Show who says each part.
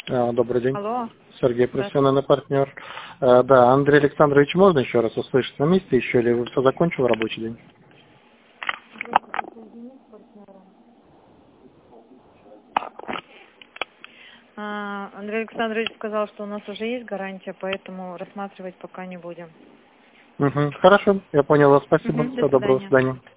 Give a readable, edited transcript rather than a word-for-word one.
Speaker 1: Добрый день.
Speaker 2: Алло.
Speaker 1: Сергей, профессиональный партнер. Да, Андрей Александрович, можно еще раз услышать на месте еще, или вы все закончил рабочий день?
Speaker 2: Андрей Александрович сказал, что у нас уже есть гарантия, поэтому рассматривать пока не будем.
Speaker 1: Хорошо, я понял вас. Спасибо.
Speaker 2: До
Speaker 1: Всего доброго. До
Speaker 2: свидания.
Speaker 1: свидания.